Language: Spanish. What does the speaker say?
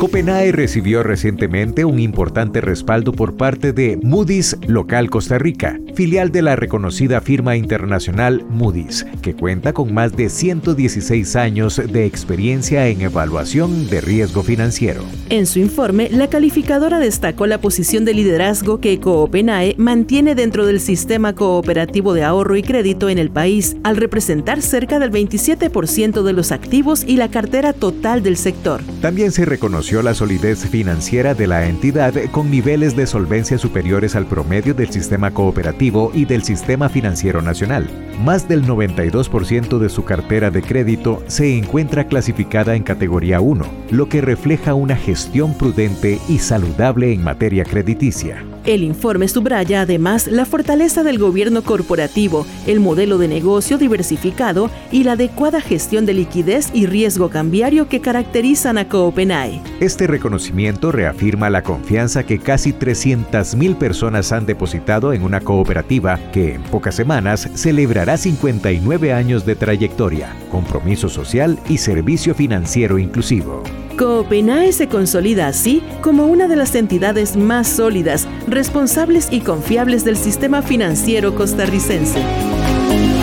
Copenae recibió recientemente un importante respaldo por parte de Moody's Local Costa Rica, filial de la reconocida firma internacional Moody's, que cuenta con más de 116 años de experiencia en evaluación de riesgo financiero. En su informe, la calificadora destacó la posición de liderazgo que Copenae mantiene dentro del sistema cooperativo de ahorro y crédito en el país, al representar cerca del 27% de los activos y la cartera total del sector. También se reconoció la solidez financiera de la entidad con niveles de solvencia superiores al promedio del sistema cooperativo y del sistema financiero nacional. Más del 92% de su cartera de crédito se encuentra clasificada en categoría 1, lo que refleja una gestión prudente y saludable en materia crediticia. El informe subraya además la fortaleza del gobierno corporativo, el modelo de negocio diversificado y la adecuada gestión de liquidez y riesgo cambiario que caracterizan a Copenae. Este reconocimiento reafirma la confianza que casi 300,000 personas han depositado en una cooperativa que en pocas semanas celebrará 59 años de trayectoria, compromiso social y servicio financiero inclusivo. Copenae se consolida así como una de las entidades más sólidas, responsables y confiables del sistema financiero costarricense.